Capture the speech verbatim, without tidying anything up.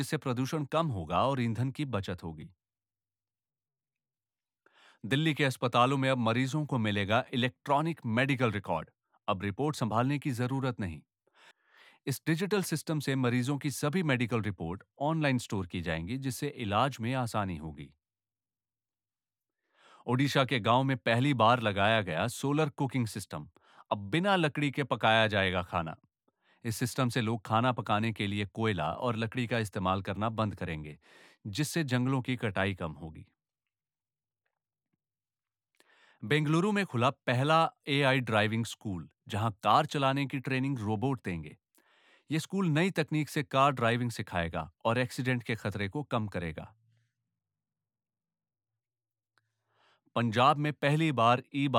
इससे प्रदूषण कम होगा और ईंधन की बचत होगी। दिल्ली के अस्पतालों में अब मरीजों को मिलेगा इलेक्ट्रॉनिक मेडिकल रिकॉर्ड। अब रिपोर्ट संभालने की जरूरत नहीं। इस डिजिटल सिस्टम से मरीजों की सभी मेडिकल रिपोर्ट ऑनलाइन स्टोर की जाएंगी, जिससे इलाज में आसानी होगी। ओडिशा के गांव में पहली बार लगाया गया सोलर कुकिंग सिस्टम। अब बिना लकड़ी के पकाया जाएगा खाना। इस सिस्टम से लोग खाना पकाने के लिए कोयला और लकड़ी का इस्तेमाल करना बंद करेंगे, जिससे जंगलों की कटाई कम होगी। बेंगलुरु में खुला पहला एआई ड्राइविंग स्कूल, जहां कार चलाने की ट्रेनिंग रोबोट देंगे। यह स्कूल नई तकनीक से कार ड्राइविंग सिखाएगा और एक्सीडेंट के खतरे को कम करेगा। पंजाब में पहली बार ई